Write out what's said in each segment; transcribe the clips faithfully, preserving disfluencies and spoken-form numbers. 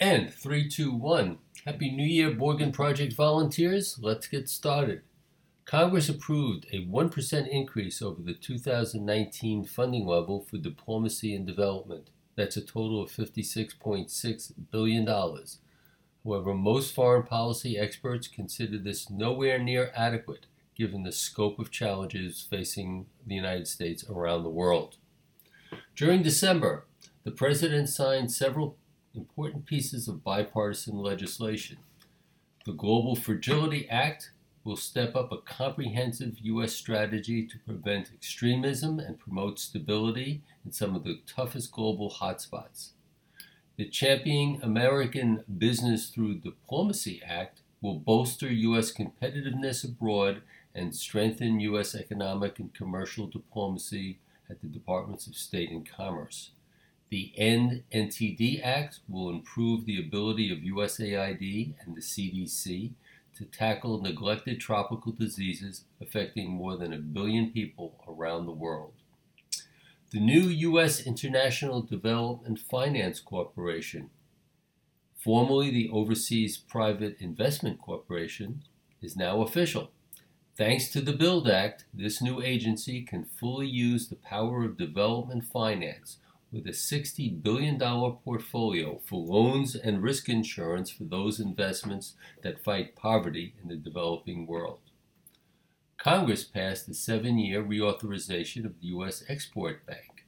And three, two, one. Happy New Year, Borgen Project volunteers. Let's get started. Congress approved a one percent increase over the two thousand nineteen funding level for diplomacy and development. That's a total of fifty-six point six billion dollars. However, most foreign policy experts consider this nowhere near adequate, given the scope of challenges facing the United States around the world. During December, the President signed several important pieces of bipartisan legislation. The Global Fragility Act will step up a comprehensive U S strategy to prevent extremism and promote stability in some of the toughest global hotspots. The Championing American Business Through Diplomacy Act will bolster U S competitiveness abroad and strengthen U S economic and commercial diplomacy at the Departments of State and Commerce. The End N T D Act will improve the ability of U S A I D and the C D C to tackle neglected tropical diseases affecting more than a billion people around the world. The new U S International Development Finance Corporation, formerly the Overseas Private Investment Corporation, is now official. Thanks to the BUILD Act, this new agency can fully use the power of development finance with a sixty billion dollars portfolio for loans and risk insurance for those investments that fight poverty in the developing world. Congress passed a seven-year reauthorization of the U S Export Bank.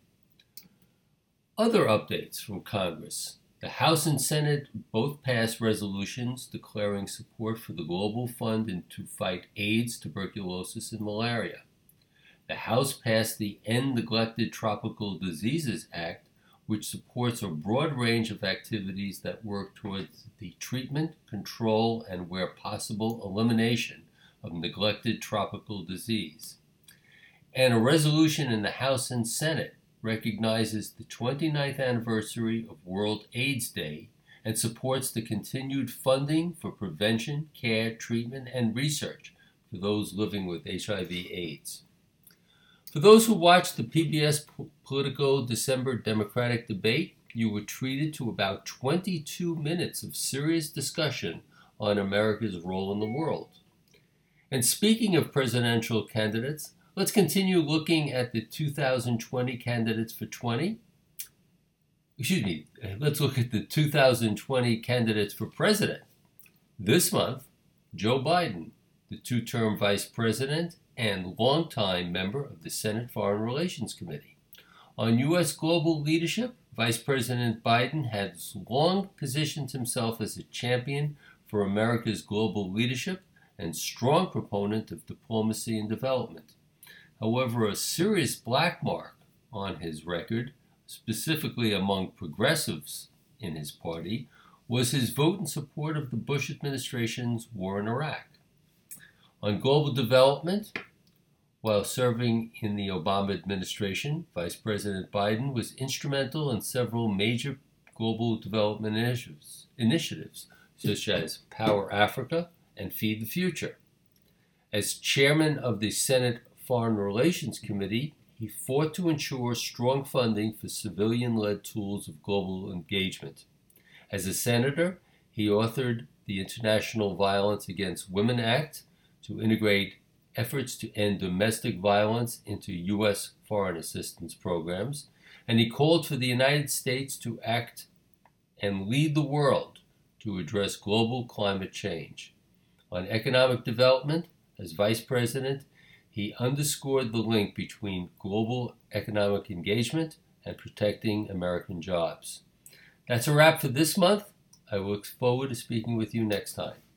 Other updates from Congress. The House and Senate both passed resolutions declaring support for the Global Fund and to fight AIDS, tuberculosis, and malaria. The House passed the End Neglected Tropical Diseases Act, which supports a broad range of activities that work towards the treatment, control, and where possible, elimination of neglected tropical disease. And a resolution in the House and Senate recognizes the twenty-ninth anniversary of World AIDS Day and supports the continued funding for prevention, care, treatment, and research for those living with H I V AIDS. For those who watched the P B S Politico December Democratic debate, you were treated to about twenty-two minutes of serious discussion on America's role in the world. And speaking of presidential candidates, let's continue looking at the two thousand twenty candidates for twenty. Excuse me, let's look at the two thousand twenty candidates for president. This month, Joe Biden, the two-term vice president and longtime member of the Senate Foreign Relations Committee. On U S global leadership, Vice President Biden has long positioned himself as a champion for America's global leadership and strong proponent of diplomacy and development. However, a serious black mark on his record, specifically among progressives in his party, was his vote in support of the Bush administration's war in Iraq. On global development, while serving in the Obama administration, Vice President Biden was instrumental in several major global development initiatives, initiatives such as Power Africa and Feed the Future. As chairman of the Senate Foreign Relations Committee, he fought to ensure strong funding for civilian-led tools of global engagement. As a senator, he authored the International Violence Against Women Act to integrate efforts to end domestic violence into U S foreign assistance programs, and he called for the United States to act and lead the world to address global climate change. On economic development, as vice president, he underscored the link between global economic engagement and protecting American jobs. That's a wrap for this month. I look forward to speaking with you next time.